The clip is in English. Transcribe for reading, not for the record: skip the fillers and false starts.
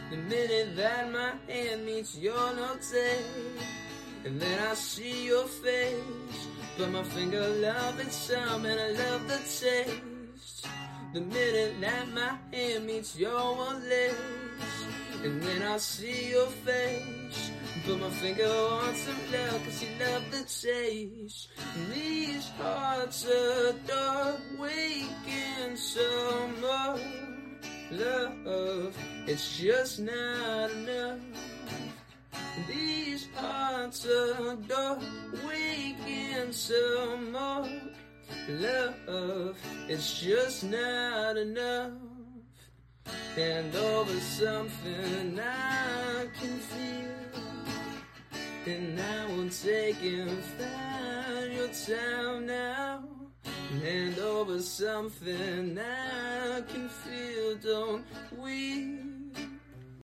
The minute that my hand meets your note, and then I see your face. But my finger love it some, and I love the taste. The minute that my hand meets your lips, and then I see your face. But my finger wants some love, cause you love the taste. And these hearts adore, waking some more love. It's just not enough. These hearts adore, waking some more love. It's just not enough. And over something I can feel, and I will take and find your town now. And over something I can feel, don't we?